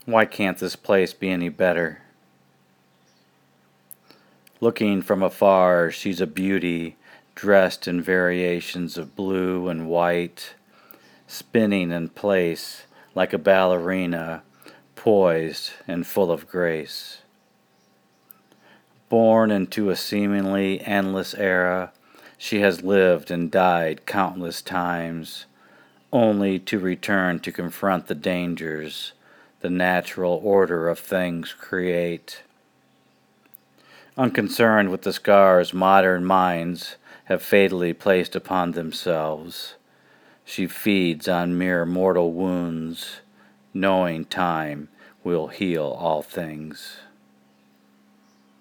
Why can't this place be any better? Looking from afar, she's a beauty, dressed in variations of blue and white, spinning in place like a ballerina, poised and full of grace. Born into a seemingly endless era, she has lived and died countless times, only to return to confront the dangers the natural order of things create. Unconcerned with the scars modern minds have fatally placed upon themselves, she feeds on mere mortal wounds, knowing time will heal all things.